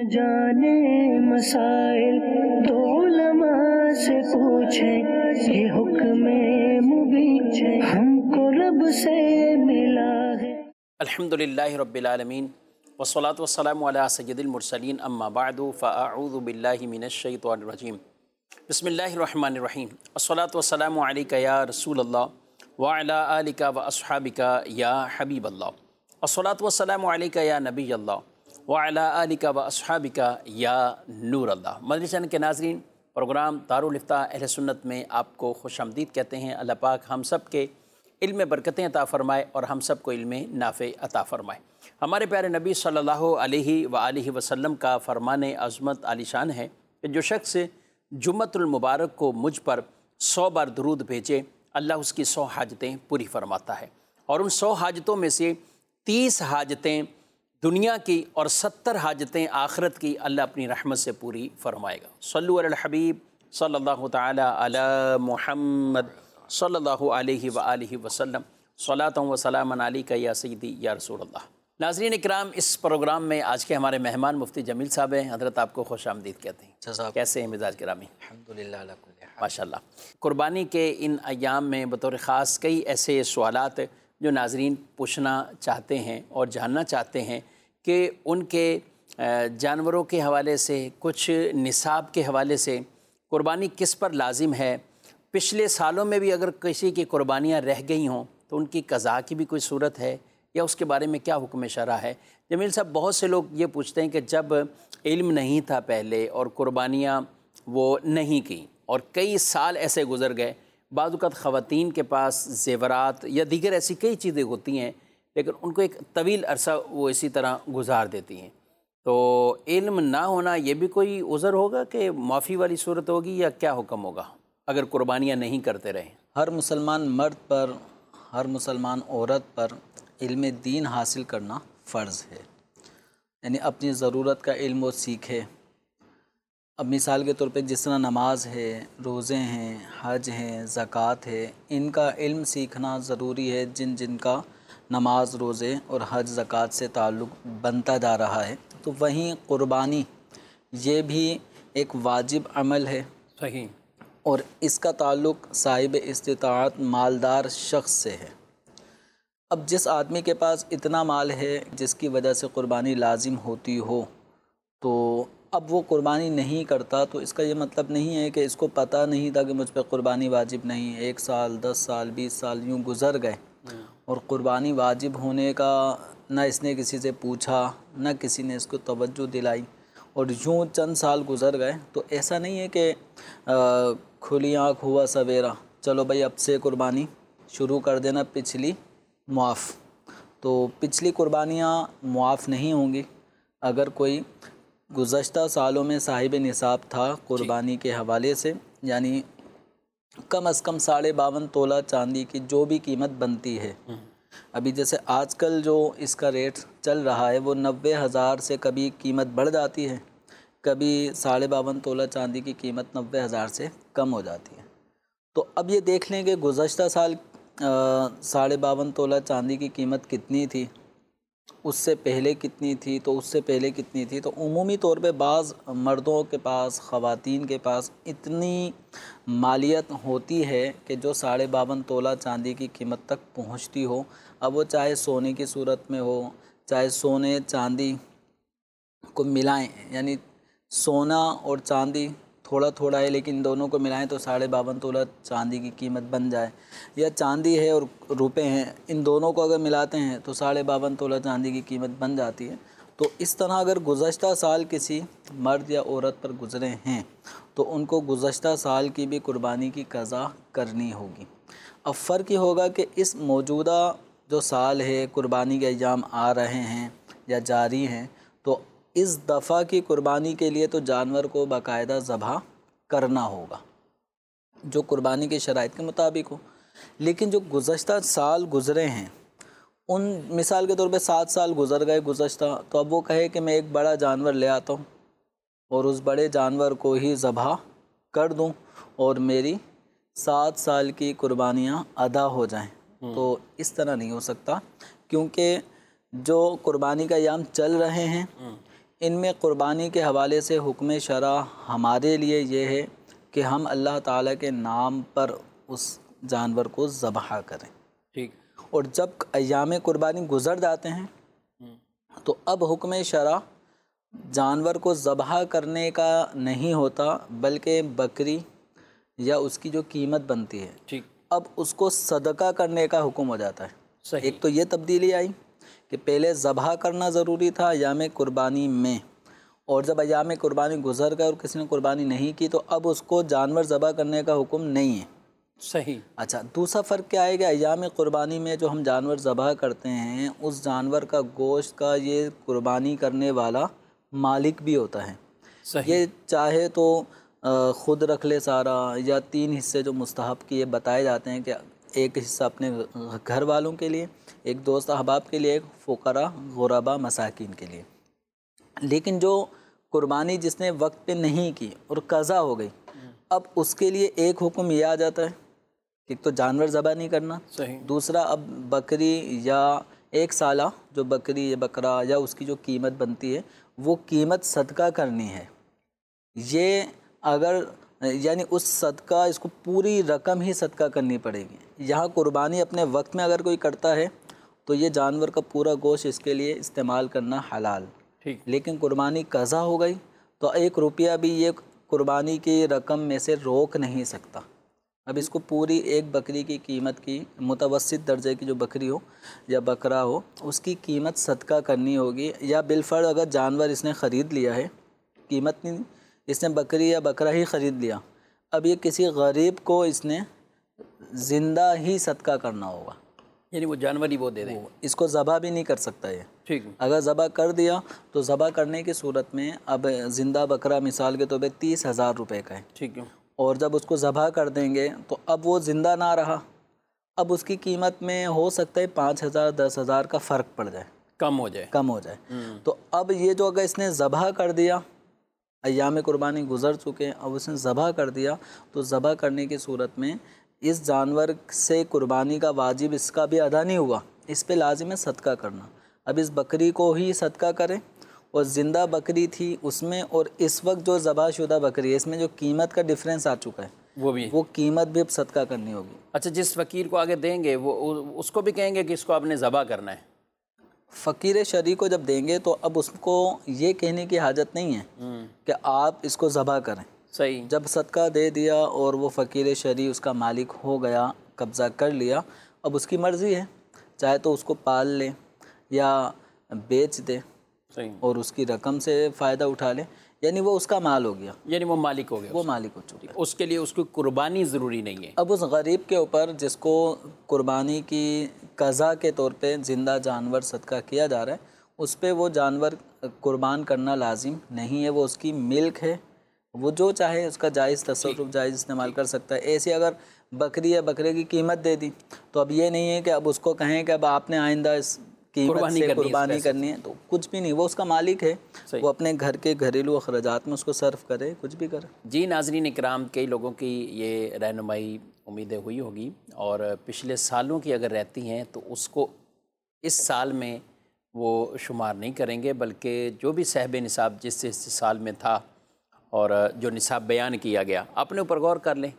جانے مسائل تو علماء سے پوچھیں، یہ حکم مبین ہم کو رب سے ملا ہے۔ الحمدللہ رب العالمین والصلاة والسلام علی سید المرسلین، اما بعد فاعوذ باللہ من الشیطان الرجیم، بسم اللہ الرحمن الرحیم، الصلاة والسلام علیک یا رسول اللہ وعلی آلک واصحابک یا حبیب اللہ، الصلاة والسلام علیک یا نبی اللہ وعلی آلک واصحابک یا نور اللہ۔ مدنی چینل کے ناظرین، پروگرام دارالافتاء اہل سنت میں آپ کو خوش آمدید کہتے ہیں۔ اللہ پاک ہم سب کے علم میں برکتیں عطا فرمائے اور ہم سب کو علم نافع عطا فرمائے۔ ہمارے پیارے نبی صلی اللہ علیہ وآلہ وسلم کا فرمان عظمت عالی شان ہے کہ جو شخص جمعۃ المبارک کو مجھ پر 100 بار درود بھیجے، اللہ اس کی 100 حاجتیں پوری فرماتا ہے، اور ان 100 حاجتوں میں سے 30 حاجتیں دنیا کی اور 70 حاجتیں آخرت کی اللہ اپنی رحمت سے پوری فرمائے گا۔ صلو علی الحبیب صلی اللہ تعالی علی محمد صلی اللہ علیہ وآلہ وسلم، صلاۃ و سلام علیک یا سیدی یا رسول اللہ۔ ناظرین اکرام، اس پروگرام میں آج کے ہمارے مہمان مفتی جمیل صاحب ہیں۔ حضرت آپ کو خوش آمدید کہتے ہیں۔ کیسے ہیں مزاج گرامی؟ الحمدللہ علی کل حال۔ ماشاءاللہ۔ قربانی کے ان ایام میں بطور خاص کئی ایسے سوالات جو ناظرین پوچھنا چاہتے ہیں اور جاننا چاہتے ہیں کہ ان کے جانوروں کے حوالے سے، کچھ نصاب کے حوالے سے قربانی کس پر لازم ہے، پچھلے سالوں میں بھی اگر کسی کی قربانیاں رہ گئی ہوں تو ان کی قضا کی بھی کوئی صورت ہے یا اس کے بارے میں کیا حکم شرع ہے۔ جمیل صاحب، بہت سے لوگ یہ پوچھتے ہیں کہ جب علم نہیں تھا پہلے اور قربانیاں وہ نہیں کیں اور کئی سال ایسے گزر گئے، بعض اوقات خواتین کے پاس زیورات یا دیگر ایسی کئی چیزیں ہوتی ہیں لیکن ان کو ایک طویل عرصہ وہ اسی طرح گزار دیتی ہیں، تو علم نہ ہونا یہ بھی کوئی عذر ہوگا کہ معافی والی صورت ہوگی یا کیا حکم ہوگا اگر قربانیاں نہیں کرتے رہیں؟ ہر مسلمان مرد پر، ہر مسلمان عورت پر علم دین حاصل کرنا فرض ہے، یعنی اپنی ضرورت کا علم وہ سیکھے۔ اب مثال کے طور پہ جس طرح نماز ہے، روزے ہیں، حج ہیں، زکوٰۃ ہے، ان کا علم سیکھنا ضروری ہے، جن جن کا نماز، روزے اور حج زکوٰۃ سے تعلق بنتا جا رہا ہے۔ تو وہیں قربانی یہ بھی ایک واجب عمل ہے، صحیح، اور اس کا تعلق صاحب استطاعت مالدار شخص سے ہے۔ اب جس آدمی کے پاس اتنا مال ہے جس کی وجہ سے قربانی لازم ہوتی ہو، تو اب وہ قربانی نہیں کرتا تو اس کا یہ مطلب نہیں ہے کہ اس کو پتہ نہیں تھا کہ مجھ پہ قربانی واجب نہیں ہے، 1 سال 10 سال 20 سال یوں گزر گئے اور قربانی واجب ہونے کا نہ اس نے کسی سے پوچھا، نہ کسی نے اس کو توجہ دلائی، اور یوں چند سال گزر گئے، تو ایسا نہیں ہے کہ کھلی آنکھ ہوا سویرا، چلو بھائی اب سے قربانی شروع کر دینا، پچھلی معاف۔ تو پچھلی قربانیاں معاف نہیں ہوں گی۔ اگر کوئی گزشتہ سالوں میں صاحب نصاب تھا قربانی کے حوالے سے، یعنی کم از کم 52.5 تولہ چاندی کی جو بھی قیمت بنتی ہے، ابھی جیسے آج کل جو اس کا ریٹ چل رہا ہے وہ 90,000 سے کبھی قیمت بڑھ جاتی ہے، کبھی 52.5 تولہ چاندی کی قیمت 90,000 سے کم ہو جاتی ہے۔ تو اب یہ دیکھ لیں کہ گزشتہ سال 52.5 تولہ چاندی کی قیمت کتنی تھی، اس سے پہلے کتنی تھی، تو اس سے پہلے کتنی تھی۔ تو عمومی طور پہ بعض مردوں کے پاس، خواتین کے پاس اتنی مالیت ہوتی ہے کہ جو 52.5 تولہ چاندی کی قیمت تک پہنچتی ہو، اب وہ چاہے سونے کی صورت میں ہو، چاہے سونے چاندی کو ملائیں، یعنی سونا اور چاندی تھوڑا تھوڑا ہے لیکن دونوں کو ملائیں تو 52.5 تولہ چاندی کی قیمت بن جائے، یا چاندی ہے اور روپے ہیں، ان دونوں کو اگر ملاتے ہیں تو 52.5 تولہ چاندی کی قیمت بن جاتی ہے۔ تو اس طرح اگر گزشتہ سال کسی مرد یا عورت پر گزرے ہیں تو ان کو گزشتہ سال کی بھی قربانی کی قضا کرنی ہوگی۔ اب فرق یہ ہوگا کہ اس موجودہ جو سال ہے، قربانی کے ایام آ رہے ہیں یا جاری ہیں، تو اس دفعہ کی قربانی کے لیے تو جانور کو باقاعدہ ذبح کرنا ہوگا جو قربانی کے شرائط کے مطابق ہو، لیکن جو گزشتہ سال گزرے ہیں ان مثال کے طور پہ 7 سال گزر گئے گزشتہ، تو اب وہ کہے کہ میں ایک بڑا جانور لے آتا ہوں اور اس بڑے جانور کو ہی ذبح کر دوں اور میری 7 سال کی قربانیاں ادا ہو جائیں، تو اس طرح نہیں ہو سکتا، کیونکہ جو قربانی کا ایام چل رہے ہیں ان میں قربانی کے حوالے سے حکم شرع ہمارے لیے یہ ہے کہ ہم اللہ تعالیٰ کے نام پر اس جانور کو ذبح کریں. ٹھیک. اور جب ایام قربانی گزر جاتے ہیں تو اب حکم شرع جانور کو ذبح کرنے کا نہیں ہوتا، بلکہ بکری یا اس کی جو قیمت بنتی ہے ٹھیک اب اس کو صدقہ کرنے کا حکم ہو جاتا ہے. صحیح. ایک تو یہ تبدیلی آئی کہ پہلے ذبح کرنا ضروری تھا ایام قربانی میں، اور جب ایام قربانی گزر گئے اور کسی نے قربانی نہیں کی تو اب اس کو جانور ذبح کرنے کا حکم نہیں ہے. صحیح. اچھا، دوسرا فرق کیا ہے کہ ایام قربانی میں جو ہم جانور ذبح کرتے ہیں اس جانور کا گوشت کا یہ قربانی کرنے والا مالک بھی ہوتا ہے. صحیح. یہ چاہے تو خود رکھ لے سارا، یا 3 حصے جو مستحب کی یہ بتائے جاتے ہیں کہ ایک حصہ اپنے گھر والوں کے لیے، ایک دوست احباب کے لیے، ایک فقراء غربا مساکین کے لیے. لیکن جو قربانی جس نے وقت پہ نہیں کی اور قضا ہو گئی، اب اس کے لیے ایک حکم یہ آ جاتا ہے کہ ایک تو جانور ذبح نہیں کرنا، صحیح. دوسرا اب بکری یا 1 سالہ جو بکری یا بکرا یا اس کی جو قیمت بنتی ہے وہ قیمت صدقہ کرنی ہے. یہ اگر یعنی اس صدقہ اس کو پوری رقم ہی صدقہ کرنی پڑے گی. یہاں قربانی اپنے وقت میں اگر کوئی کرتا ہے تو یہ جانور کا پورا گوشت اس کے لیے استعمال کرنا حلال. ٹھیک. لیکن قربانی قضا ہو گئی تو 1 روپیہ بھی یہ قربانی کی رقم میں سے روک نہیں سکتا. اب اس کو پوری ایک بکری کی قیمت کی متوسط درجے کی جو بکری ہو یا بکرا ہو اس کی قیمت صدقہ کرنی ہوگی، یا بالفرض اگر جانور اس نے خرید لیا ہے، قیمت نہیں، اس نے بکری یا بکرا ہی خرید لیا، اب یہ کسی غریب کو اس نے زندہ ہی صدقہ کرنا ہوگا. یعنی وہ جانور ہی وہ دے دیں. اس کو ذبح بھی نہیں کر سکتا یہ. ٹھیک. اگر ذبح کر دیا تو ذبح کرنے کی صورت میں اب زندہ بکرا مثال کے طور پہ 30,000 روپے کا ہے. ٹھیک ہے. اور جب اس کو ذبح کر دیں گے تو اب وہ زندہ نہ رہا، اب اس کی قیمت میں ہو سکتا ہے 5,000 10,000 کا فرق پڑ جائے، کم ہو جائے. تو اب یہ جو اگر اس نے ذبح کر دیا، ایام قربانی گزر چکے، اب اس نے ذبح کر دیا تو ذبح کرنے کی صورت میں اس جانور سے قربانی کا واجب اس کا بھی ادا نہیں ہوا، اس پہ لازم ہے صدقہ کرنا. اب اس بکری کو ہی صدقہ کریں، اور زندہ بکری تھی اس میں اور اس وقت جو ذبح شدہ بکری ہے اس میں جو قیمت کا ڈفرینس آ چکا ہے وہ قیمت بھی اب صدقہ کرنی ہوگی. اچھا، جس فقیر کو آگے دیں گے وہ اس کو بھی کہیں گے کہ اس کو آپ نے ذبح کرنا ہے؟ فقیر شرعی کو جب دیں گے تو اب اس کو یہ کہنے کی حاجت نہیں ہے کہ آپ اس کو ذبح کریں. صحیح. جب صدقہ دے دیا اور وہ فقیر شرعی اس کا مالک ہو گیا، قبضہ کر لیا، اب اس کی مرضی ہے، چاہے تو اس کو پال لے یا بیچ دے اور اس کی رقم سے فائدہ اٹھا لے، یعنی وہ اس کا مال ہو گیا، یعنی وہ مالک ہو گیا، وہ مالک ہو چکا. اس کے لیے اس کی قربانی ضروری نہیں ہے. اب اس غریب کے اوپر جس کو قربانی کی قضا کے طور پہ زندہ جانور صدقہ کیا جا رہا ہے اس پہ وہ جانور قربان کرنا لازم نہیں ہے، وہ اس کی ملک ہے، وہ جو چاہے اس کا جائز تصرف جائز استعمال کر سکتا ہے. ایسے اگر بکری یا بکرے کی قیمت دے دی تو اب یہ نہیں ہے کہ اب اس کو کہیں کہ اب آپ نے آئندہ اس قیمت سے قربانی کرنی ہے، تو کچھ بھی نہیں، وہ اس کا مالک ہے، وہ اپنے گھر کے گھریلو اخراجات میں اس کو صرف کرے، کچھ بھی کرے. جی ناظرین اکرام، کئی لوگوں کی یہ رہنمائی امیدیں ہوئی ہوگی اور پچھلے سالوں کی اگر رہتی ہیں تو اس کو اس سال میں وہ شمار نہیں کریں گے، بلکہ جو بھی صاحب نصاب جس سال میں تھا اور جو نصاب بیان کیا گیا اپنے اوپر غور کر لیں.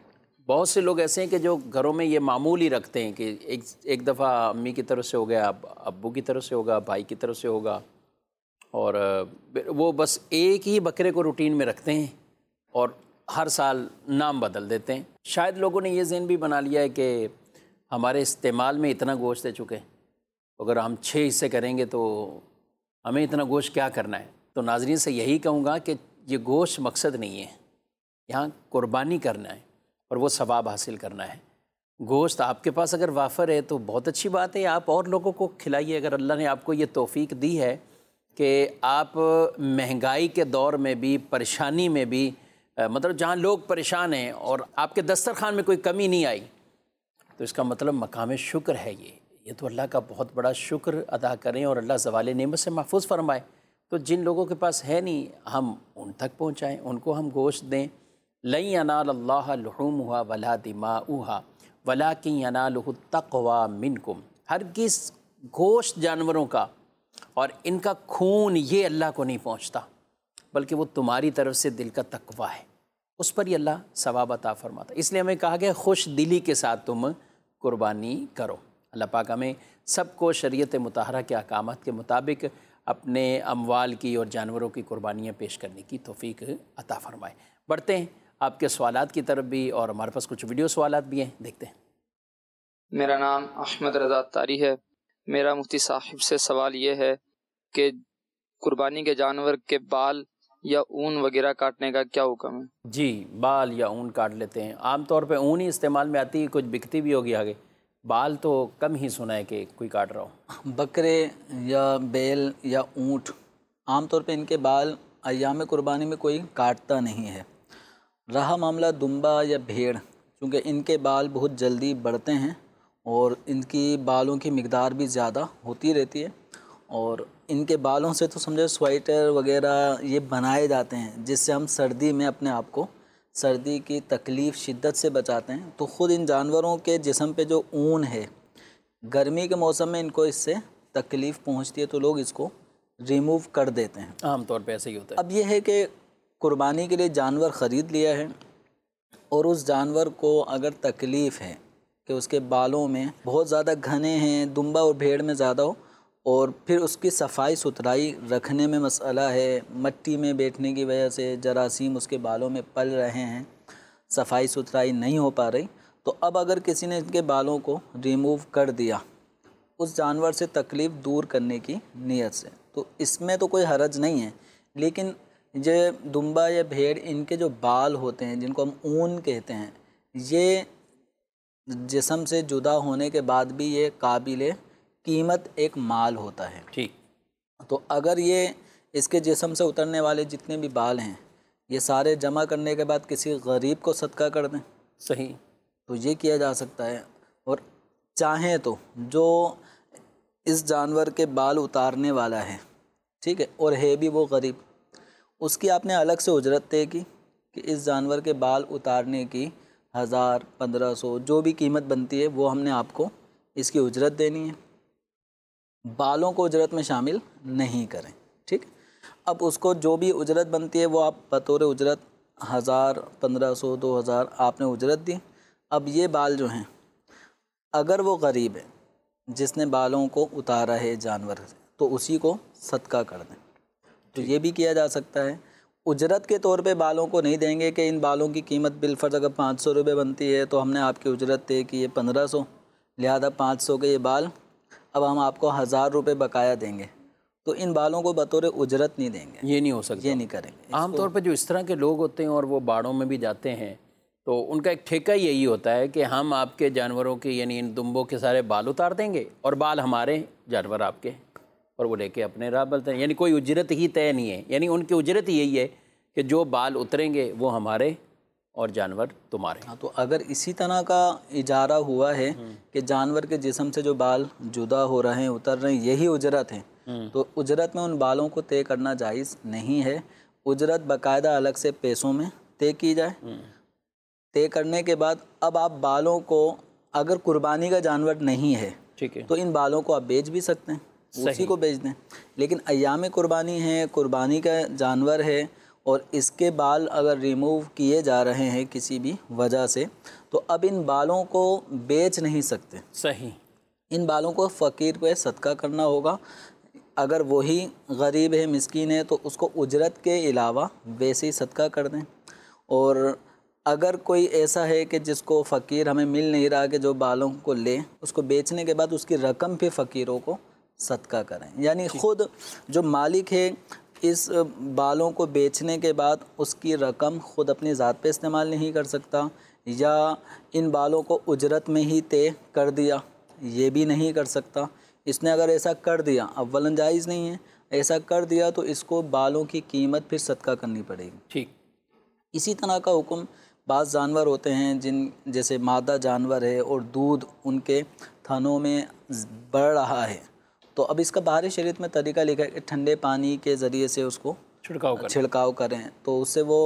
بہت سے لوگ ایسے ہیں کہ جو گھروں میں یہ معمول ہی رکھتے ہیں کہ ایک دفعہ امی کی طرف سے ہو گیا، ابو کی طرف سے ہوگا، بھائی کی طرف سے ہوگا، اور وہ بس ایک ہی بکرے کو روٹین میں رکھتے ہیں اور ہر سال نام بدل دیتے ہیں. شاید لوگوں نے یہ ذہن بھی بنا لیا ہے کہ ہمارے استعمال میں اتنا گوشت دے چکے، اگر ہم 6 حصے کریں گے تو ہمیں اتنا گوشت کیا کرنا ہے. تو ناظرین سے یہی کہوں گا کہ یہ گوشت مقصد نہیں ہے، یہاں قربانی کرنا ہے اور وہ ثواب حاصل کرنا ہے. گوشت آپ کے پاس اگر وافر ہے تو بہت اچھی بات ہے، آپ اور لوگوں کو کھلائیے. اگر اللہ نے آپ کو یہ توفیق دی ہے کہ آپ مہنگائی کے دور میں بھی، پریشانی میں بھی، مطلب جہاں لوگ پریشان ہیں اور آپ کے دسترخوان میں کوئی کمی نہیں آئی، تو اس کا مطلب مقام شکر ہے. یہ تو اللہ کا بہت بڑا شکر ادا کریں اور اللہ زوال نعمت سے محفوظ فرمائے. تو جن لوگوں کے پاس ہے نہیں ہم ان تک پہنچائیں، ان کو ہم گوشت دیں. لن ینال اللہ لحومها ولا دماؤها ولکن ینالہ التقوی منکم. ہرگز گوشت جانوروں کا اور ان کا خون یہ اللہ کو نہیں پہنچتا، بلکہ وہ تمہاری طرف سے دل کا تقویٰ ہے، اس پر ہی اللہ ثواب عطا فرماتا ہے۔ اس لیے ہمیں کہا گیا خوش دلی کے ساتھ تم قربانی کرو۔ اللہ پاک ہمیں سب کو شریعت مطہرہ کے احکامات کے مطابق اپنے اموال کی اور جانوروں کی قربانیاں پیش کرنے کی توفیق عطا فرمائے۔ بڑھتے ہیں آپ کے سوالات کی طرف بھی، اور ہمارے پاس کچھ ویڈیو سوالات بھی ہیں، دیکھتے ہیں۔ میرا نام احمد رضا تاری ہے۔ میرا مفتی صاحب سے سوال یہ ہے کہ قربانی کے جانور کے بال یا اون وغیرہ کاٹنے کا کیا حکم ہے؟ جی، بال یا اون کاٹ لیتے ہیں، عام طور پہ اون ہی استعمال میں آتی ہے، کچھ بکتی بھی ہوگی آگے، بال تو کم ہی سنا ہے کہ کوئی کاٹ رہا ہو۔ بکرے یا بیل یا اونٹ عام طور پہ ان کے بال ایام قربانی میں کوئی کاٹتا نہیں ہے۔ رہا معاملہ دمبا یا بھیڑ، چونکہ ان کے بال بہت جلدی بڑھتے ہیں اور ان کی بالوں کی مقدار بھی زیادہ ہوتی رہتی ہے، اور ان کے بالوں سے تو سمجھے سویٹر وغیرہ یہ بنائے جاتے ہیں، جس سے ہم سردی میں اپنے آپ کو سردی کی تکلیف شدت سے بچاتے ہیں۔ تو خود ان جانوروں کے جسم پہ جو اون ہے، گرمی کے موسم میں ان کو اس سے تکلیف پہنچتی ہے، تو لوگ اس کو ریموو کر دیتے ہیں۔ عام طور پہ ایسے ہی ہوتا ہے۔ اب یہ ہے کہ قربانی کے لیے جانور خرید لیا ہے، اور اس جانور کو اگر تکلیف ہے کہ اس کے بالوں میں بہت زیادہ گھنے ہیں، دمبا اور بھیڑ میں زیادہ ہو، اور پھر اس کی صفائی ستھرائی رکھنے میں مسئلہ ہے، مٹی میں بیٹھنے کی وجہ سے جراثیم اس کے بالوں میں پل رہے ہیں، صفائی ستھرائی نہیں ہو پا رہی، تو اب اگر کسی نے ان کے بالوں کو ریموو کر دیا اس جانور سے تکلیف دور کرنے کی نیت سے، تو اس میں تو کوئی حرج نہیں ہے۔ لیکن یہ دمبا یا بھیڑ، ان کے جو بال ہوتے ہیں جن کو ہم اون کہتے ہیں، یہ جسم سے جدا ہونے کے بعد بھی یہ قابل قیمت ایک مال ہوتا ہے۔ ٹھیک، تو اگر یہ اس کے جسم سے اترنے والے جتنے بھی بال ہیں، یہ سارے جمع کرنے کے بعد کسی غریب کو صدقہ کر دیں، صحیح، تو یہ کیا جا سکتا ہے۔ اور چاہیں تو جو اس جانور کے بال اتارنے والا ہے، ٹھیک ہے، اور ہے بھی وہ غریب، اس کی آپ نے الگ سے اجرت طے کی کہ اس جانور کے بال اتارنے کی 1000 1500 جو بھی قیمت بنتی ہے وہ ہم نے آپ کو اس کی اجرت دینی ہے، بالوں کو اجرت میں شامل نہیں کریں، ٹھیک۔ اب اس کو جو بھی اجرت بنتی ہے وہ آپ بطور اجرت 1000 1500 2000 آپ نے اجرت دی۔ اب یہ بال جو ہیں، اگر وہ غریب ہے جس نے بالوں کو اتارا ہے جانور سے، تو اسی کو صدقہ کر دیں، تو یہ بھی کیا جا سکتا ہے۔ اجرت کے طور پہ بالوں کو نہیں دیں گے کہ ان بالوں کی قیمت بالفرض اگر 500 روپے بنتی ہے تو ہم نے آپ کی اجرت طے کی ہے 1500، لہذا 500 کے یہ بال اب ہم آپ کو 1000 روپے بقایا دیں گے، تو ان بالوں کو بطور اجرت نہیں دیں گے، یہ نہیں ہو سکتا، یہ نہیں کریں گے۔ عام طور پہ جو اس طرح کے لوگ ہوتے ہیں اور وہ باڑوں میں بھی جاتے ہیں، تو ان کا ایک ٹھیکہ یہی ہوتا ہے کہ ہم آپ کے جانوروں کے یعنی ان دمبوں کے سارے بال اتار دیں گے، اور بال ہمارے، جانور آپ کے، اور وہ لے کے اپنے راہ بلتے ہیں، یعنی کوئی اجرت ہی طے نہیں ہے، یعنی ان کی اجرت یہی ہے کہ جو بال اتریں گے وہ ہمارے اور جانور تمہارے۔ ہاں، تو اگر اسی طرح کا اجارہ ہوا ہے کہ جانور کے جسم سے جو بال جدا ہو رہے ہیں، اتر رہے ہیں، یہی اجرت ہے، تو اجرت میں ان بالوں کو طے کرنا جائز نہیں ہے۔ اجرت باقاعدہ الگ سے پیسوں میں طے کی جائے، طے کرنے کے بعد اب آپ بالوں کو، اگر قربانی کا جانور نہیں ہے ٹھیک ہے، تو ان بالوں کو آپ بیچ بھی سکتے ہیں، اسی کو بیچ دیں، لیکن ایام قربانی ہے، قربانی کا جانور ہے، اور اس کے بال اگر ریموو کیے جا رہے ہیں کسی بھی وجہ سے، تو اب ان بالوں کو بیچ نہیں سکتے، صحیح، ان بالوں کو فقیر پہ صدقہ کرنا ہوگا۔ اگر وہی غریب ہے، مسکین ہے، تو اس کو اجرت کے علاوہ ویسے ہی صدقہ کر دیں۔ اور اگر کوئی ایسا ہے کہ جس کو فقیر ہمیں مل نہیں رہا کہ جو بالوں کو لے، اس کو بیچنے کے بعد اس کی رقم پہ فقیروں کو صدقہ کریں، یعنی خود جو مالک ہے اس بالوں کو بیچنے کے بعد اس کی رقم خود اپنی ذات پہ استعمال نہیں کر سکتا، یا ان بالوں کو اجرت میں ہی طے کر دیا، یہ بھی نہیں کر سکتا۔ اس نے اگر ایسا کر دیا، اولاً جائز نہیں ہے، ایسا کر دیا تو اس کو بالوں کی قیمت پھر صدقہ کرنی پڑے گی۔ ٹھیک، اسی طرح کا حکم بعض جانور ہوتے ہیں جیسے مادہ جانور ہے اور دودھ ان کے تھنوں میں بڑھ رہا ہے، تو اب اس کا بہار شریعت میں طریقہ لکھا ہے کہ ٹھنڈے پانی کے ذریعے سے اس کو چھڑکاؤ کریں، تو اس سے وہ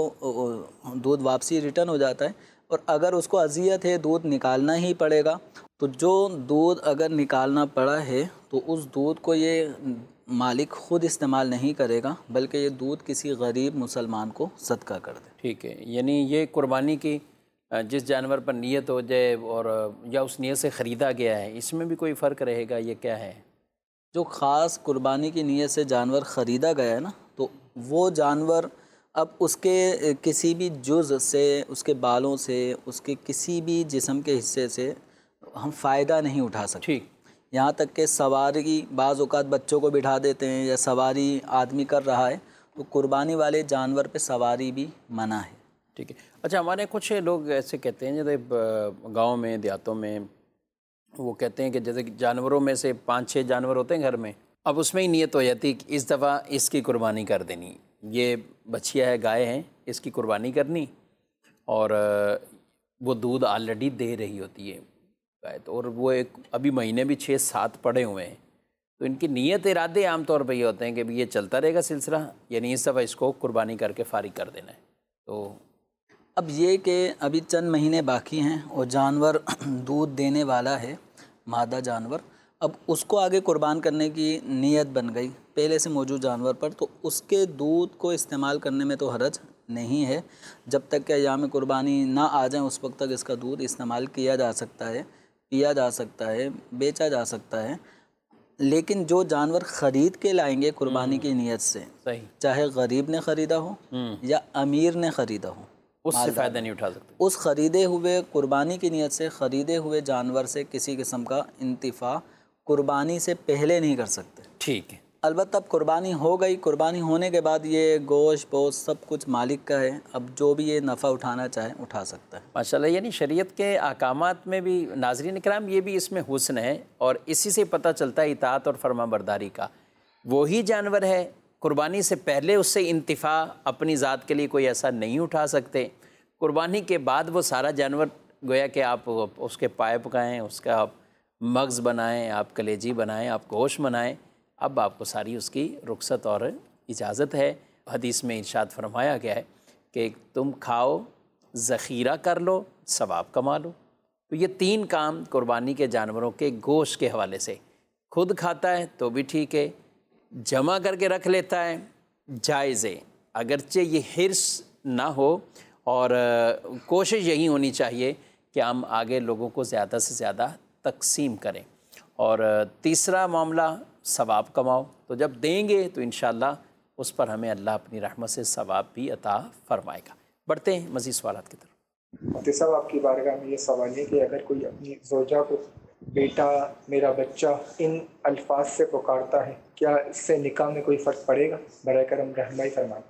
دودھ واپسی ریٹرن ہو جاتا ہے۔ اور اگر اس کو اذیت ہے، دودھ نکالنا ہی پڑے گا، تو جو دودھ اگر نکالنا پڑا ہے تو اس دودھ کو یہ मालिक खुद इस्तेमाल नहीं करेगा बल्कि ये दूध किसी गरीब मुसलमान को सदका कर दे। ठीक है, यानी ये कुर्बानी की जिस जानवर पर नियत हो जाए और या उस नियत से ख़रीदा गया है, इसमें भी कोई फ़र्क रहेगा? ये क्या है? जो ख़ास कुर्बानी की नीयत से जानवर ख़रीदा गया है ना, तो वो जानवर अब उसके किसी भी जुज़ से, उसके बालों से, उसके किसी भी जिस्म के हिस्से से हम फ़ायदा नहीं उठा सकते। ठीक, यहाँ तक कि सवारी बाज़ औक़ात बच्चों को बिठा देते हैं या सवारी आदमी कर रहा है, तो कुर्बानी वाले जानवर पे सवारी भी मना है। ठीक है। अच्छा, हमारे कुछ लोग ऐसे कहते हैं, जैसे गाँव में, देहातों में, वो कहते हैं कि जैसे जानवरों में से 5-6 जानवर होते हैं घर में, अब उसमें ही नियत हो जाती है कि इस दफ़ा इसकी कुर्बानी कर देनी, ये बछिया है, गाय है, इसकी कुर्बानी करनी, और वो दूध ऑलरेडी दे रही होती है गाय, तो और वो एक अभी महीने भी 6-7 पड़े हुए हैं, तो इनकी नीयत इरादे आमतौर पर ये होते हैं कि ये चलता रहेगा सिलसिला, यानी इस दफ़ा इसको कुर्बानी करके फारिग कर देना है। तो अब ये कि अभी चंद महीने बाकी हैं और जानवर दूध देने वाला है, मादा जानवर, अब उसको आगे कुर्बान करने की नीयत बन गई पहले से मौजूद जानवर पर, तो उसके दूध को इस्तेमाल करने में तो हरज नहीं है। जब तक कि अय्याम कुर्बानी ना आ जाएं उस वक्त तक इसका दूध इस्तेमाल किया जा सकता है, पिया जा सकता है, बेचा जा सकता है। लेकिन जो जानवर ख़रीद के लाएंगे कुर्बानी की नीयत से, सही, चाहे गरीब ने ख़रीदा हो या अमीर ने ख़रीदा हो, उससे फ़ायदा नहीं उठा सकते। उस ख़रीदे हुए कुर्बानी की नीयत से ख़रीदे हुए जानवर से किसी किस्म का इंतिफा कुर्बानी से पहले नहीं कर सकते। ठीक है। अलबत्ता अब कुर्बानी हो गई, कुर्बानी होने के बाद ये गोश्त पोस्ट सब कुछ मालिक का है, अब जो भी ये नफ़ा उठाना चाहे उठा सकता है। माशाल्लाह, यानी शरीयत के अहकामात में भी, नाज़रीन इकराम, ये भी इसमें हुस्न है और इसी से पता चलता है इताअत और फरमाबरदारी का। वही जानवर है, कुर्बानी से पहले उससे इंतिफा अपनी ज़ात के लिए कोई ऐसा नहीं उठा सकते, कुर्बानी के बाद वो सारा जानवर गोया कि आप उसके पाए पकाएँ, उसका आप मग़ज़ बनाएँ, आप कलेजी बनाएँ, आप गोश्त बनाएँ, अब आपको सारी उसकी रुखसत और इजाज़त है। हदीस में इरशाद फरमाया गया है कि तुम खाओ, ज़ख़ीरा कर लो, सवाब कमा लो। तो ये 3 काम कुर्बानी के जानवरों के गोश्त के हवाले से, खुद खाता है तो भी ठीक है, जमा करके रख लेता है जायज़ है, अगरचे ये हिर्स ना हो, और कोशिश यही होनी चाहिए कि हम आगे लोगों को ज़्यादा से ज़्यादा तकसीम करें। और तीसरा मामला, सवाब कमाओ, तो जब देंगे तो इंशाअल्लाह उस पर हमें अल्लाह अपनी रहमत से सवाब भी अता फरमाएगा। बढ़ते हैं मज़ीद सवालात की तरफ। मुफ्ती साहब, आपकी बारगाह में ये सवाल है कि अगर कोई अपनी ज़ौजा को बेटा, मेरा बच्चा, इन अल्फाज से पुकारता है, क्या इससे निकाह में कोई फ़र्क पड़ेगा? बराए करम रहनुमाई फरमाएं।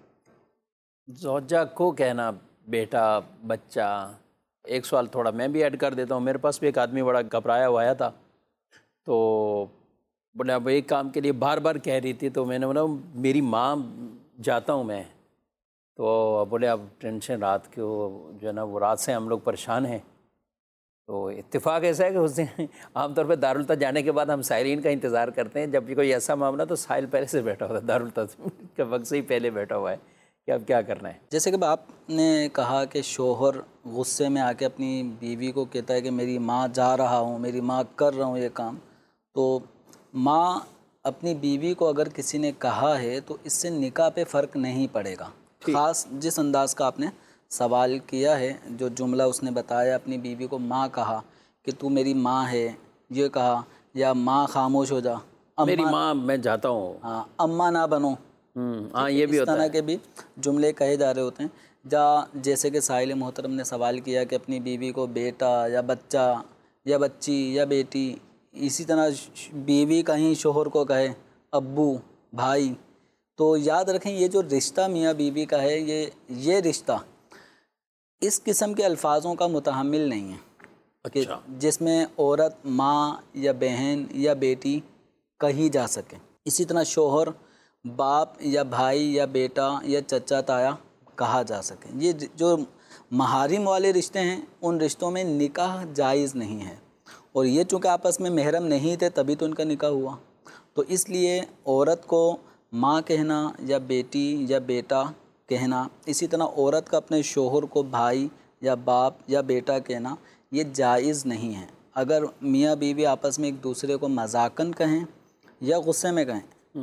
ज़ौजा को कहना बेटा, बच्चा, एक सवाल थोड़ा मैं भी ऐड कर देता हूँ। मेरे पास भी एक आदमी बड़ा घबराया हुआ आया था, तो बोले अब एक काम के लिए बार बार कह रही थी, तो मैंने बोला मेरी माँ जाता हूँ मैं, तो बोले अब टेंशन रात को जो है ना, वो रात से हम लोग परेशान हैं। तो इत्तेफाक ऐसा है कि उस दिन आमतौर पर दारुल जाने के बाद हम साइलिन का इंतज़ार करते हैं, जब भी कोई ऐसा मामला तो साहिल पहले से बैठा हुआ था, दारुल के वक्त से ही पहले बैठा हुआ है कि अब क्या करना है। जैसे कि आपने कहा कि शोहर गुस्से में आके अपनी बीवी को कहता है कि मेरी माँ जा रहा हूँ, मेरी माँ कर रहा हूँ ये काम, तो माँ अपनी बीवी को अगर किसी ने कहा है तो इससे निकाह पे फ़र्क नहीं पड़ेगा। ख़ास जिस अंदाज़ का आपने सवाल किया है, जो जुमला उसने बताया, अपनी बीवी को माँ कहा कि तू मेरी माँ है, ये कहा, या माँ खामोश हो जा, मेरी माँ मैं जाता हूँ, हाँ अम्मा ना बनो, हाँ ये भी होता है। इस तरह के भी जुमले कहे जा रहे होते हैं। जैसे कि साहिल मोहतरम ने सवाल किया कि अपनी बीवी को बेटा या बच्चा या बच्ची या बेटी, इसी तरह बीवी कहीं शोहर को कहे अब्बू, भाई, तो याद रखें ये जो रिश्ता मियाँ बीवी का है, ये रिश्ता इस किस्म के अल्फाजों का मुतहम्मिल नहीं है। अच्छा। जिसमें औरत माँ या बहन या बेटी कही जा सके। इसी तरह शोहर बाप या भाई या बेटा या चचा ताया कहा जा सके। ये जो महारिम वाले रिश्ते हैं, उन रिश्तों में निकाह जायज़ नहीं है, और ये चूँकि आपस में महरम नहीं थे तभी तो उनका निकाह हुआ, तो इसलिए औरत को माँ कहना या बेटी या बेटा कहना, इसी तरह औरत का अपने शोहर को भाई या बाप या बेटा कहना, ये जायज़ नहीं है। अगर मियाँ बीवी आपस में एक दूसरे को मजाकन कहें या गुस्से में कहें,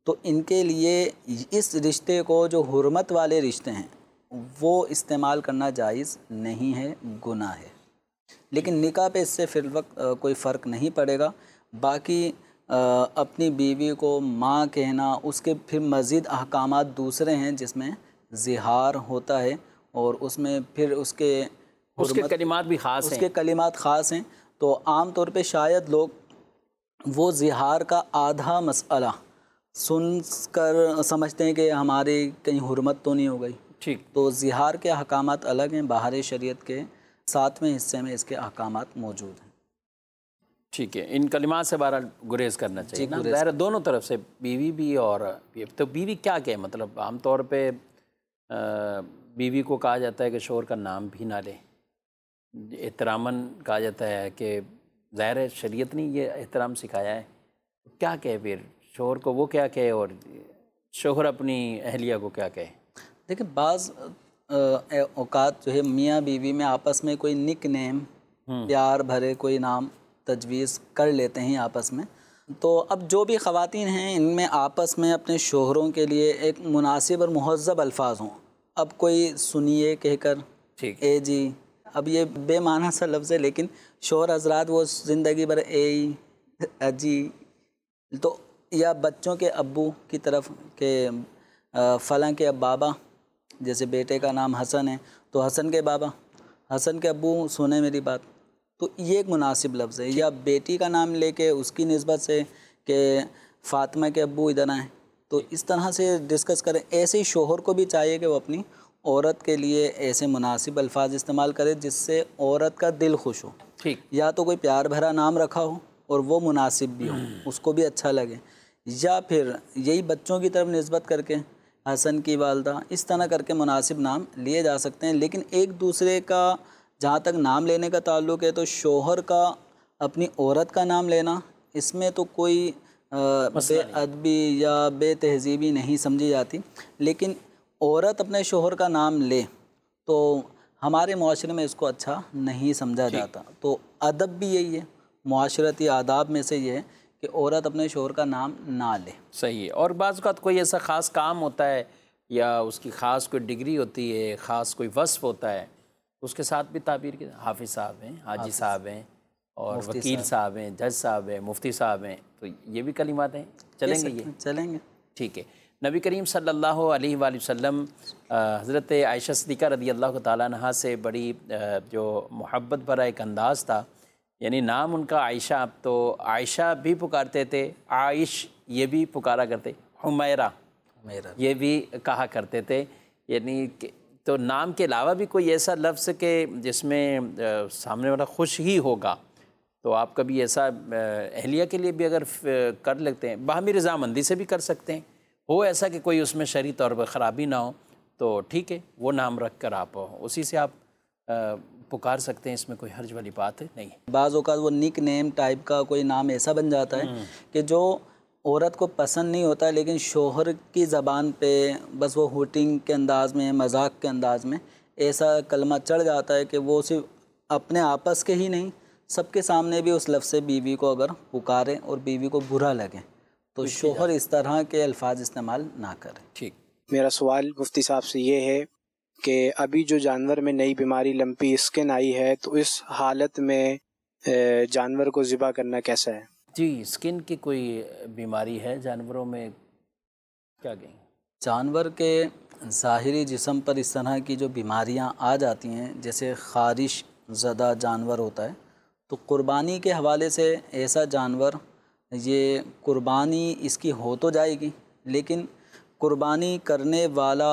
تو ان کے لیے اس رشتے کو جو حرمت والے رشتے ہیں وہ استعمال کرنا جائز نہیں ہے، گناہ ہے۔ لیکن نکاح پہ اس سے فی الوقت کوئی فرق نہیں پڑے گا۔ باقی اپنی بیوی کو ماں کہنا، اس کے پھر مزید احکامات دوسرے ہیں جس میں زہار ہوتا ہے، اور اس میں پھر اس کے کلمات بھی خاص ہیں، اس کے کلمات خاص ہیں۔ تو عام طور پہ شاید لوگ وہ زہار کا آدھا مسئلہ سن کر سمجھتے ہیں کہ ہماری کہیں حرمت تو نہیں ہو گئی۔ ٹھیک، تو زہار کے احکامات الگ ہیں، باہر شریعت کے 7ویں حصے میں اس کے احکامات موجود ہیں۔ ٹھیک ہے، ان کلمات سے بہرحال گریز کرنا چاہیے نا، ظاہر دونوں طرف سے، بیوی بھی اور تو بیوی کیا کہ مطلب عام طور پہ بیوی کو کہا جاتا ہے کہ شوہر کا نام بھی نہ لے، احتراماً کہا جاتا ہے کہ ظاہر ہے شریعت نے یہ احترام سکھایا ہے، کیا کہے پھر شوہر کو، وہ کیا کہے اور شوہر اپنی اہلیہ کو کیا کہے؟ دیکھیں بعض اوقات جو ہے میاں بیوی میں آپس میں کوئی نک نیم، پیار بھرے کوئی نام تجویز کر لیتے ہیں آپس میں۔ تو اب جو بھی خواتین ہیں ان میں آپس میں اپنے شوہروں کے لیے ایک مناسب اور مہذب الفاظ ہوں۔ اب کوئی سنیے کہہ کر، ٹھیک، اے جی، اب یہ بے معنی سا لفظ ہے، لیکن شوہر حضرات وہ زندگی بھر اے اجی، تو یا بچوں کے ابو کی طرف کہ فلاں کے اب بابا، جیسے بیٹے کا نام حسن ہے تو حسن کے بابا، حسن کے ابو سنیں میری بات، تو یہ ایک مناسب لفظ ہے۔ یا بیٹی کا نام لے کے اس کی نسبت سے کہ فاطمہ کے ابو ادھر آئیں، تو اس طرح سے ڈسکس کریں۔ ایسے ہی شوہر کو بھی چاہیے کہ وہ اپنی عورت کے لیے ایسے مناسب الفاظ استعمال کرے جس سے عورت کا دل خوش ہو۔ ٹھیک، یا تو کوئی پیار بھرا نام رکھا ہو اور وہ مناسب بھی ہو، اس کو بھی اچھا لگے، یا پھر یہی بچوں کی طرف نسبت کر کے حسن کی والدہ، اس طرح کر کے مناسب نام لیے جا سکتے ہیں۔ لیکن ایک دوسرے کا جہاں تک نام لینے کا تعلق ہے تو شوہر کا اپنی عورت کا نام لینا، اس میں تو کوئی بے ادبی یا بے تہذیبی نہیں سمجھی جاتی، لیکن عورت اپنے شوہر کا نام لے تو ہمارے معاشرے میں اس کو اچھا نہیں سمجھا جاتا۔ تو ادب بھی یہی ہے، معاشرتی آداب میں سے یہ ہے کہ عورت اپنے شوہر کا نام نہ لے۔ صحیح ہے، اور بعض اوقات کوئی ایسا خاص کام ہوتا ہے یا اس کی خاص کوئی ڈگری ہوتی ہے، خاص کوئی وصف ہوتا ہے، اس کے ساتھ بھی تعبیر کی، حافظ صاحب ہیں، حاجی صاحب ہیں، اور وکیل صاحب ہیں، جج صاحب ہیں، مفتی صاحب ہیں، تو یہ بھی کلمات ہیں، چلیں گے یہ؟ چلیں گے، ٹھیک ہے۔ نبی کریم صلی اللہ علیہ وآلہ وسلم حضرت عائشہ صدیقہ رضی اللہ تعالیٰ عنہا سے بڑی جو محبت بھرا ایک انداز تھا، یعنی نام ان کا عائشہ، تو عائشہ بھی پکارتے تھے، عائش یہ بھی پکارا کرتے، حمیرہ یہ بھی کہا کرتے تھے، یعنی تو نام کے علاوہ بھی کوئی ایسا لفظ کہ جس میں سامنے والا خوش ہی ہوگا، تو آپ کبھی ایسا اہلیہ کے لیے بھی اگر کر لیتے ہیں، باہمی رضامندی سے بھی کر سکتے ہیں، ہو ایسا کہ کوئی اس میں شرعی طور پر خرابی نہ ہو تو ٹھیک ہے، وہ نام رکھ کر آپ اسی سے آپ پکار سکتے ہیں، اس میں کوئی حرج والی بات نہیں ہے۔ بعض اوقات وہ نک نیم ٹائپ کا کوئی نام ایسا بن جاتا ہے کہ جو عورت کو پسند نہیں ہوتا، لیکن شوہر کی زبان پہ بس وہ ہوٹنگ کے انداز میں، مذاق کے انداز میں ایسا کلمہ چڑھ جاتا ہے کہ وہ صرف اپنے آپس کے ہی نہیں، سب کے سامنے بھی اس لفظ سے بیوی کو اگر پکارے اور بیوی کو برا لگے تو شوہر اس طرح کے الفاظ استعمال نہ کرے۔ ٹھیک، میرا سوال مفتی صاحب سے یہ ہے کہ ابھی جو جانور میں نئی بیماری لمپی اسکن آئی ہے، تو اس حالت میں جانور کو ذبح کرنا کیسا ہے؟ جی، اسکن کی کوئی بیماری ہے جانوروں میں، کیا کہیں؟ جانور کے ظاہری جسم پر اس طرح کی جو بیماریاں آ جاتی ہیں، جیسے خارش زدہ جانور ہوتا ہے، تو قربانی کے حوالے سے ایسا جانور، یہ قربانی اس کی ہو تو جائے گی، لیکن قربانی کرنے والا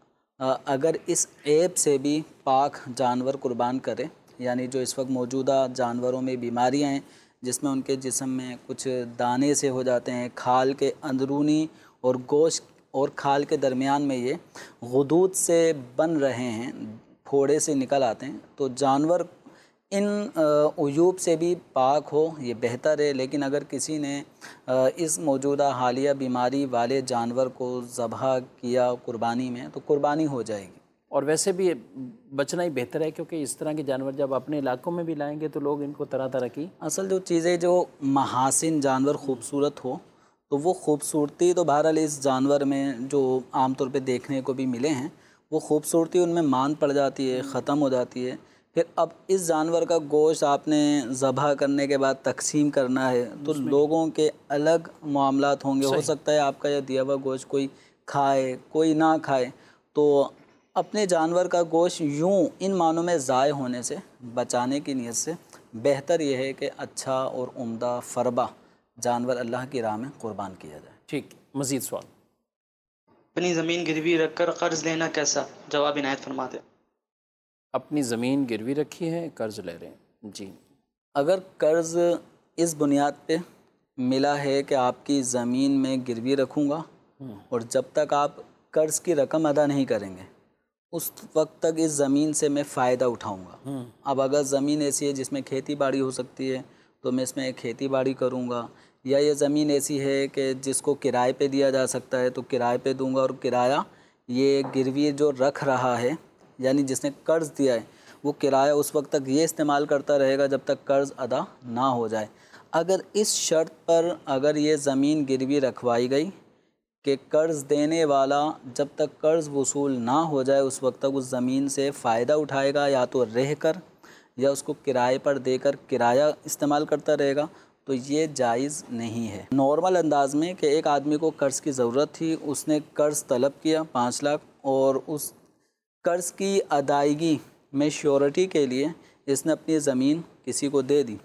اگر اس عیب سے بھی پاک جانور قربان کرے، یعنی جو اس وقت موجودہ جانوروں میں بیماریاں ہیں جس میں ان کے جسم میں کچھ دانے سے ہو جاتے ہیں، کھال کے اندرونی اور گوشت اور کھال کے درمیان میں یہ غدود سے بن رہے ہیں، پھوڑے سے نکل آتے ہیں، تو جانور ان عیوب سے بھی پاک ہو یہ بہتر ہے۔ لیکن اگر کسی نے اس موجودہ حالیہ بیماری والے جانور کو ذبح کیا قربانی میں تو قربانی ہو جائے گی، اور ویسے بھی بچنا ہی بہتر ہے، کیونکہ اس طرح کے جانور جب اپنے علاقوں میں بھی لائیں گے تو لوگ ان کو طرح طرح کی اصل جو چیزیں جو محاسن جانور خوبصورت ہو تو وہ خوبصورتی تو بہرحال اس جانور میں جو عام طور پہ دیکھنے کو بھی ملے ہیں وہ خوبصورتی ان میں مان پڑ جاتی ہے، ختم ہو جاتی ہے۔ پھر اب اس جانور کا گوشت آپ نے ذبح کرنے کے بعد تقسیم کرنا ہے تو لوگوں کے الگ معاملات ہوں گے، ہو سکتا ہے آپ کا یہ دیا ہوا گوشت کوئی کھائے کوئی نہ کھائے، تو اپنے جانور کا گوشت یوں ان معنوں میں ضائع ہونے سے بچانے کی نیت سے بہتر یہ ہے کہ اچھا اور عمدہ فربہ جانور اللہ کی راہ میں قربان کیا جائے۔ ٹھیک، مزید سوال۔ اپنی زمین گروی رکھ کر قرض لینا کیسا؟ جواب عنایت فرماتے۔ اپنی زمین گروی رکھی ہے، قرض لے رہے ہیں، جی۔ اگر قرض اس بنیاد پہ ملا ہے کہ آپ کی زمین میں گروی رکھوں گا اور جب تک آپ قرض کی رقم ادا نہیں کریں گے اس وقت تک اس زمین سے میں فائدہ اٹھاؤں گا۔ اب اگر زمین ایسی ہے جس میں کھیتی باڑی ہو سکتی ہے تو میں اس میں کھیتی باڑی کروں گا، یا یہ زمین ایسی ہے کہ جس کو کرائے پہ دیا جا سکتا ہے تو کرائے پہ دوں گا، اور کرایہ یہ گروی جو رکھ رہا ہے یعنی جس نے قرض دیا ہے وہ کرایہ اس وقت تک یہ استعمال کرتا رہے گا جب تک قرض ادا نہ ہو جائے۔ اگر اس شرط پر اگر یہ زمین گروی رکھوائی گئی کہ قرض دینے والا جب تک قرض وصول نہ ہو جائے اس وقت تک اس زمین سے فائدہ اٹھائے گا، یا تو رہ کر یا اس کو کرائے پر دے کر کرایہ استعمال کرتا رہے گا، تو یہ جائز نہیں ہے۔ نارمل انداز میں کہ ایک آدمی کو قرض کی ضرورت تھی، اس نے قرض طلب کیا 5 لاکھ اور اس قرض کی ادائیگی میں شیورٹی کے لیے اس نے اپنی زمین کسی کو دے دی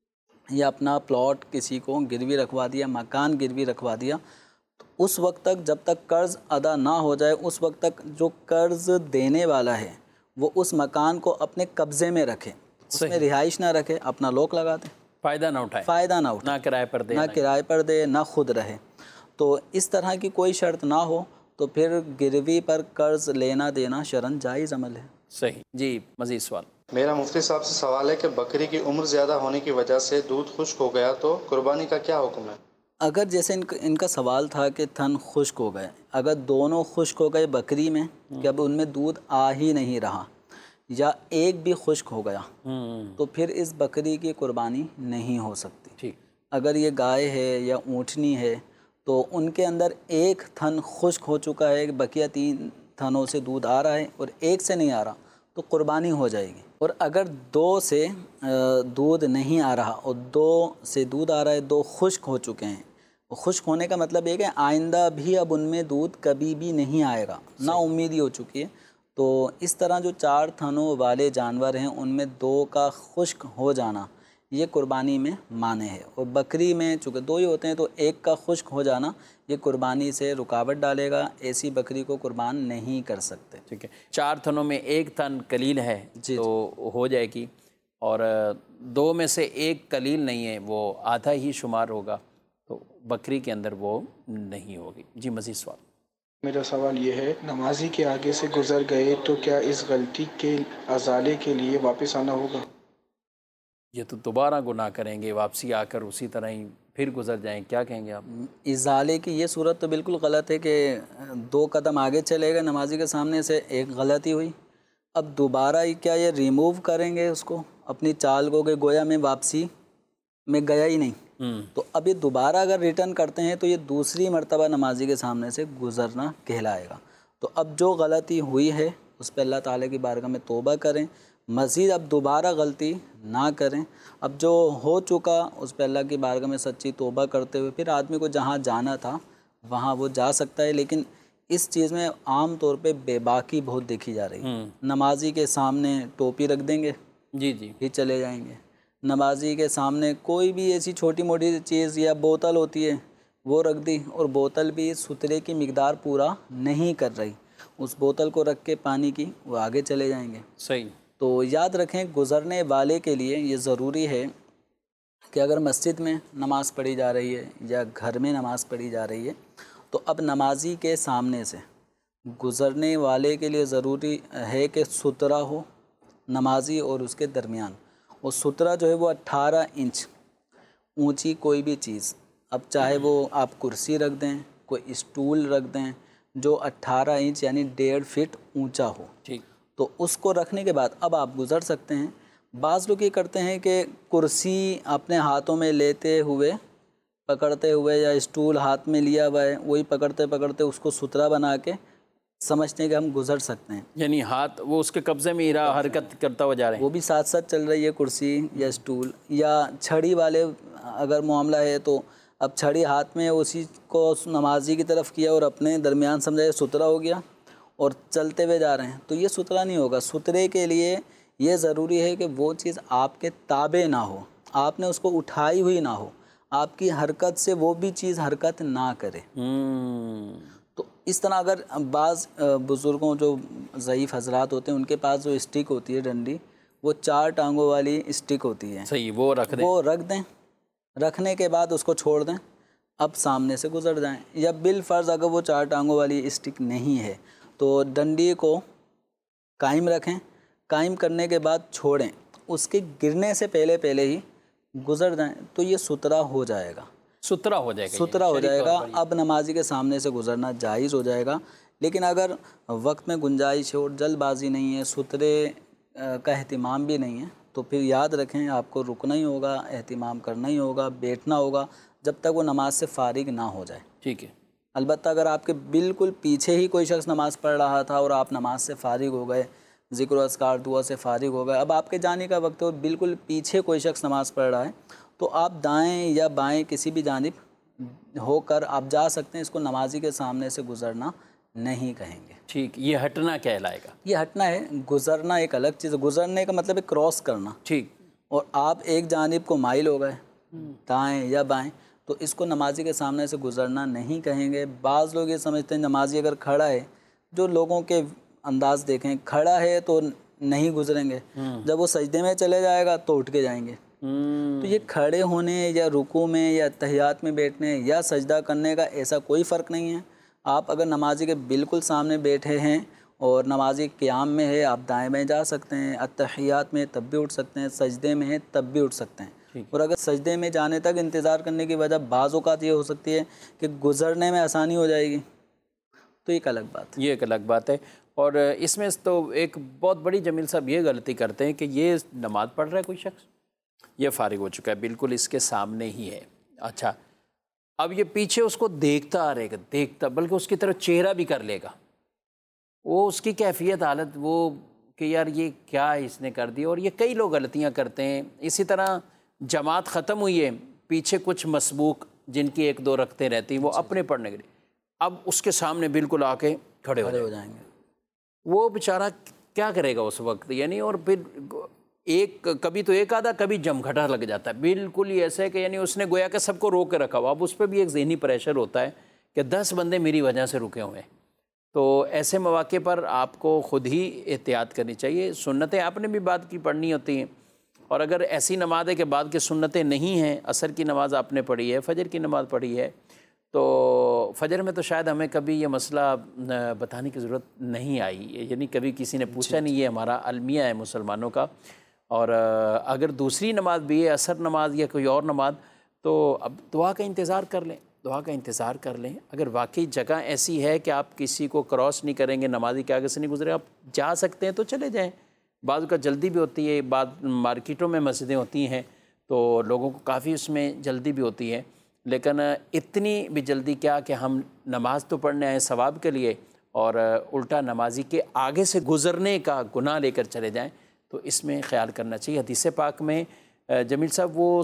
یا اپنا پلاٹ کسی کو گروی رکھوا دیا، مکان گروی رکھوا دیا، تو اس وقت تک جب تک قرض ادا نہ ہو جائے اس وقت تک جو قرض دینے والا ہے وہ اس مکان کو اپنے قبضے میں رکھے، اس میں رہائش نہ رکھے، اپنا لوک لگا دے، فائدہ نہ اٹھائے، نہ کرائے پر دے، نہ کرائے پر دے، نہ خود رہے۔ تو اس طرح کی کوئی شرط نہ ہو تو پھر گروی پر قرض لینا دینا شرعاً جائز عمل ہے۔ صحیح، جی مزید سوال۔ میرا مفتی صاحب سے سوال ہے کہ بکری کی عمر زیادہ ہونے کی وجہ سے دودھ خشک ہو گیا تو قربانی کا کیا حکم ہے؟ اگر جیسے ان کا سوال تھا کہ تھن خشک ہو گئے، اگر دونوں خشک ہو گئے بکری میں کہ اب ان میں دودھ آ ہی نہیں رہا یا ایک بھی خشک ہو گیا تو پھر اس بکری کی قربانی نہیں ہو سکتی۔ ٹھیک، اگر یہ گائے ہے یا اونٹنی ہے تو ان کے اندر ایک تھن خشک ہو چکا ہے، بقیہ 3 تھنوں سے دودھ آ رہا ہے اور ایک سے نہیں آ رہا تو قربانی ہو جائے گی۔ اور اگر 2 سے دودھ نہیں آ رہا اور 2 سے دودھ آ رہا ہے، 2 خشک ہو چکے ہیں، خشک ہونے کا مطلب یہ کہ آئندہ بھی اب ان میں دودھ کبھی بھی نہیں آئے گا، نا امیدی ہو چکی ہے، تو اس طرح جو 4 تھنوں والے جانور ہیں ان میں 2 کا خشک ہو جانا یہ قربانی میں مانع ہے، اور بکری میں چونکہ 2 ہی ہوتے ہیں تو 1 کا خشک ہو جانا یہ قربانی سے رکاوٹ ڈالے گا، ایسی بکری کو قربان نہیں کر سکتے۔ ٹھیک ہے، 4 تھنوں میں 1 تھن قلیل ہے تو ہو جائے گی، اور 2 میں سے 1 قلیل نہیں ہے، وہ آدھا ہی شمار ہوگا تو بکری کے اندر وہ نہیں ہوگی۔ جی مزید سوال۔ میرا سوال یہ ہے، نمازی کے آگے سے گزر گئے تو کیا اس غلطی کے ازالے کے لیے واپس آنا ہوگا؟ یہ تو دوبارہ گناہ کریں گے، واپسی آ کر اسی طرح ہی پھر گزر جائیں، کیا کہیں گے آپ؟ ازالے کی یہ صورت تو بالکل غلط ہے کہ 2 قدم آگے چلے گئے نمازی کے سامنے سے، ایک غلطی ہوئی، اب دوبارہ کیا یہ ریموو کریں گے اس کو اپنی چال کو کہ گویا میں واپسی میں گیا ہی نہیں، تو اب یہ دوبارہ اگر ریٹرن کرتے ہیں تو یہ دوسری مرتبہ نمازی کے سامنے سے گزرنا کہلائے گا۔ تو اب جو غلطی ہوئی ہے اس پہ اللہ تعالیٰ کی بارگاہ میں توبہ کریں، مزید اب دوبارہ غلطی نہ کریں، اب جو ہو چکا اس پہ اللہ کی بارگاہ میں سچی توبہ کرتے ہوئے پھر آدمی کو جہاں جانا تھا وہاں وہ جا سکتا ہے۔ لیکن اس چیز میں عام طور پہ بے باکی بہت دیکھی جا رہی ہے، نمازی کے سامنے ٹوپی رکھ دیں گے، جی پھر چلے جائیں گے، نمازی کے سامنے کوئی بھی ایسی چھوٹی موٹی چیز یا بوتل ہوتی ہے وہ رکھ دی، اور بوتل بھی سترے کی مقدار پورا نہیں کر رہی، اس بوتل کو رکھ کے پانی کی وہ آگے چلے جائیں گے۔ صحیح۔ تو یاد رکھیں گزرنے والے کے لیے یہ ضروری ہے کہ اگر مسجد میں نماز پڑھی جا رہی ہے یا گھر میں نماز پڑھی جا رہی ہے تو اب نمازی کے سامنے سے گزرنے والے کے لیے ضروری ہے کہ سترا ہو نمازی اور اس کے درمیان، اور سترا جو ہے وہ 18 انچ اونچی کوئی بھی چیز، اب چاہے وہ آپ کرسی رکھ دیں، کوئی اسٹول رکھ دیں جو 18 انچ یعنی 1.5 فٹ اونچا ہو، ٹھیک، تو اس کو رکھنے کے بعد اب آپ گزر سکتے ہیں۔ بعض لوگ یہ کرتے ہیں کہ کرسی اپنے ہاتھوں میں لیتے ہوئے پکڑتے ہوئے یا اسٹول ہاتھ میں لیا ہوا ہے وہی پکڑتے پکڑتے اس کو ستھرا بنا کے سمجھتے ہیں کہ ہم گزر سکتے ہیں، یعنی ہاتھ وہ اس کے قبضے میں ہی رہا، حرکت کرتا ہوا جا رہے ہیں، وہ بھی ساتھ ساتھ چل رہی ہے کرسی یا اسٹول، یا چھڑی والے اگر معاملہ ہے تو اب چھڑی ہاتھ میں اسی کو نمازی کی طرف کیا اور اپنے درمیان سمجھا ستھرا ہو گیا اور چلتے ہوئے جا رہے ہیں، تو یہ ستھرا نہیں ہوگا۔ ستھرے کے لیے یہ ضروری ہے کہ وہ چیز آپ کے تابع نہ ہو، آپ نے اس کو اٹھائی ہوئی نہ ہو، آپ کی حرکت سے وہ بھی چیز حرکت نہ کرے۔ تو اس طرح اگر بعض بزرگوں جو ضعیف حضرات ہوتے ہیں ان کے پاس جو اسٹک ہوتی ہے ڈنڈی، وہ 4 ٹانگوں والی اسٹک ہوتی ہے، صحیح، وہ رکھ دیں، رکھنے کے بعد اس کو چھوڑ دیں، اب سامنے سے گزر جائیں۔ یا بالفرض اگر وہ 4 ٹانگوں والی اسٹک نہیں ہے تو ڈنڈی کو قائم رکھیں، قائم کرنے کے بعد چھوڑیں، اس کے گرنے سے پہلے ہی گزر جائیں، تو یہ ستھرا ہو جائے گا، ستھرا ہو جائے گا، اب نمازی کے سامنے سے گزرنا جائز ہو جائے گا۔ لیکن اگر وقت میں گنجائش ہے اور جلد بازی نہیں ہے، ستھرے کا اہتمام بھی نہیں ہے، تو پھر یاد رکھیں آپ کو رکنا ہی ہوگا، اہتمام کرنا ہی ہوگا، بیٹھنا ہوگا جب تک وہ نماز سے فارغ نہ ہو جائے۔ ٹھیک ہے۔ البتہ اگر آپ کے بالکل پیچھے ہی کوئی شخص نماز پڑھ رہا تھا اور آپ نماز سے فارغ ہو گئے، ذکر و اذکار دعا سے فارغ ہو گئے، اب آپ کے جانے کا وقت ہے اور بالکل پیچھے کوئی شخص نماز پڑھ رہا ہے، تو آپ دائیں یا بائیں کسی بھی جانب ہو کر آپ جا سکتے ہیں، اس کو نمازی کے سامنے سے گزرنا نہیں کہیں گے۔ ٹھیک، یہ ہٹنا کہلائے گا؟ یہ ہٹنا ہے، گزرنا ایک الگ چیز ہے، گزرنے کا مطلب ہے کراس کرنا۔ ٹھیک، اور آپ ایک جانب کو مائل ہو گئے دائیں یا بائیں، تو اس کو نمازی کے سامنے سے گزرنا نہیں کہیں گے۔ بعض لوگ یہ سمجھتے ہیں نمازی اگر کھڑا ہے، جو لوگوں کے انداز دیکھیں، کھڑا ہے تو نہیں گزریں گے، جب وہ سجدے میں چلے جائے گا تو اٹھ کے جائیں گے۔ تو یہ کھڑے ہونے یا رکوع میں یا تحیات میں بیٹھنے یا سجدہ کرنے کا ایسا کوئی فرق نہیں ہے۔ آپ اگر نمازی کے بالکل سامنے بیٹھے ہیں اور نمازی قیام میں ہے، آپ دائیں بائیں جا سکتے ہیں، اتحیات میں تب بھی اٹھ سکتے ہیں، سجدے میں ہے تب بھی اٹھ سکتے ہیں۔ اور اگر سجدے میں جانے تک انتظار کرنے کی وجہ بعض اوقات یہ ہو سکتی ہے کہ گزرنے میں آسانی ہو جائے گی، تو ایک الگ بات ہے۔ یہ ایک الگ بات ہے۔ اور اس میں تو ایک بہت بڑی جمیل صاحب یہ غلطی کرتے ہیں کہ یہ نماز پڑھ رہا ہے کوئی شخص، یہ فارغ ہو چکا ہے، بالکل اس کے سامنے ہی ہے، اچھا اب یہ پیچھے اس کو دیکھتا رہے گا، دیکھتا، بلکہ اس کی طرف چہرہ بھی کر لے گا، وہ اس کی کیفیت حالت وہ کہ یار یہ کیا اس نے کر دی۔ اور یہ کئی لوگ غلطیاں کرتے ہیں۔ اسی طرح جماعت ختم ہوئی ہے، پیچھے کچھ مسبوق جن کی 1-2 رکھتے رہتی ہیں، وہ اپنے پڑھنے کے لیے اب اس کے سامنے بالکل آ کے کھڑے ہو جائیں گے، وہ بیچارہ کیا کرے گا اس وقت؟ یعنی اور پھر کبھی تو ایک آدھا، کبھی جمگھٹا لگ جاتا ہے، بالکل ہی ایسے کہ یعنی اس نے گویا کہ سب کو روک کے رکھا ہوا، اب اس پہ بھی ایک ذہنی پریشر ہوتا ہے کہ 10 بندے میری وجہ سے رکے ہوئے ہیں۔ تو ایسے مواقع پر آپ کو خود ہی احتیاط کرنی چاہیے۔ سنتیں آپ نے بھی بعد کی پڑھنی ہوتی ہیں، اور اگر ایسی نماز ہے کہ بعد کی سنتیں نہیں ہیں، عصر کی نماز آپ نے پڑھی ہے، فجر کی نماز پڑھی ہے، تو فجر میں تو شاید ہمیں کبھی یہ مسئلہ بتانے کی ضرورت نہیں آئی، یعنی کبھی کسی نے پوچھا نہیں، یہ ہمارا المیہ ہے مسلمانوں کا۔ اور اگر دوسری نماز بھی ہے، عصر نماز یا کوئی اور نماز، تو اب دعا کا انتظار کر لیں، دعا کا انتظار کر لیں۔ اگر واقعی جگہ ایسی ہے کہ آپ کسی کو کراس نہیں کریں گے، نمازی کے آگے سے نہیں گزرے، آپ جا سکتے ہیں تو چلے جائیں۔ بعض کا جلدی بھی ہوتی ہے، بعض مارکیٹوں میں مسجدیں ہوتی ہیں تو لوگوں کو کافی اس میں جلدی بھی ہوتی ہے، لیکن اتنی بھی جلدی کیا کہ ہم نماز تو پڑھنے آئے ثواب کے لیے اور الٹا نمازی کے آگے سے گزرنے کا گناہ لے کر چلے جائیں، تو اس میں خیال کرنا چاہیے۔ حدیث پاک میں جمیل صاحب وہ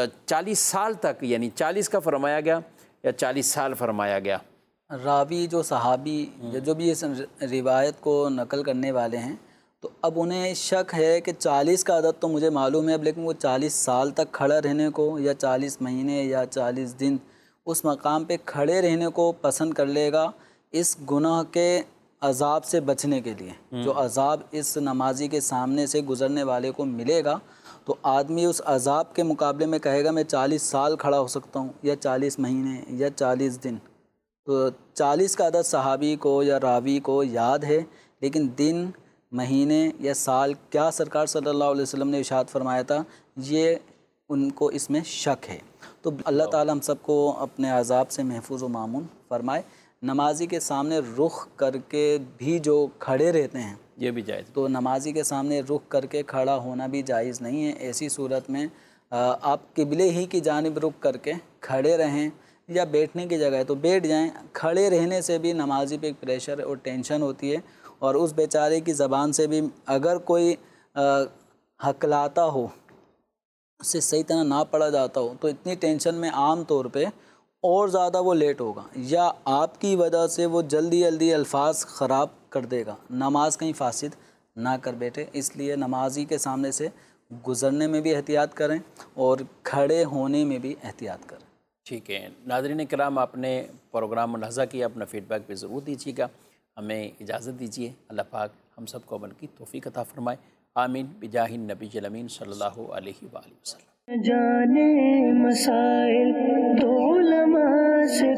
40 سال تک، یعنی 40 کا فرمایا گیا یا 40 سال فرمایا گیا؟ راوی جو صحابی جو بھی اس روایت کو نقل کرنے والے ہیں، تو اب انہیں شک ہے کہ 40 کا عدد تو مجھے معلوم ہے، اب لیکن وہ 40 سال تک کھڑا رہنے کو یا 40 مہینے یا 40 دن اس مقام پہ کھڑے رہنے کو پسند کر لے گا، اس گناہ کے عذاب سے بچنے کے لیے۔ جو عذاب اس نمازی کے سامنے سے گزرنے والے کو ملے گا، تو آدمی اس عذاب کے مقابلے میں کہے گا میں 40 سال کھڑا ہو سکتا ہوں یا 40 مہینے یا 40 دن۔ تو 40 کا عدد صحابی کو یا راوی کو یاد ہے، لیکن دن، مہینے یا سال کیا سرکار صلی اللہ علیہ وسلم نے ارشاد فرمایا تھا، یہ ان کو اس میں شک ہے۔ تو اللہ تعالی ہم سب کو اپنے عذاب سے محفوظ و مامون فرمائے۔ نمازی کے سامنے رخ کر کے بھی جو کھڑے رہتے ہیں، یہ بھی جائز، تو نمازی کے سامنے رخ کر کے کھڑا ہونا بھی جائز نہیں ہے۔ ایسی صورت میں آپ قبلے ہی کی جانب رخ کر کے کھڑے رہیں، یا بیٹھنے کی جگہ ہے تو بیٹھ جائیں۔ کھڑے رہنے سے بھی نمازی پہ ایک پریشر اور ٹینشن ہوتی ہے، اور اس بیچارے کی زبان سے بھی اگر کوئی ہکلاتا ہو، اسے صحیح طرح نہ پڑھا جاتا ہو، تو اتنی ٹینشن میں عام طور پہ اور زیادہ وہ لیٹ ہوگا، یا آپ کی وجہ سے وہ جلدی جلدی الفاظ خراب کر دے گا، نماز کہیں فاسد نہ کر بیٹھے۔ اس لیے نمازی کے سامنے سے گزرنے میں بھی احتیاط کریں اور کھڑے ہونے میں بھی احتیاط کریں۔ ٹھیک ہے ناظرین کرام، آپ نے پروگرام ملاحظہ کیا، اپنا فیڈ بیک بھی ضرور دیجیے گا۔ ہمیں اجازت دیجیے، اللہ پاک ہم سب کو عمل کی توفیق عطا فرمائے، آمین بجاہ النبی الامین صلی اللہ علیہ وآلہ وسلم۔ جانے مسائل تو علماء سے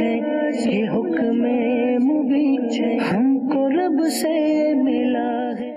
پوچھیں، یہ حکم مبین ہم کو رب سے ملا ہے۔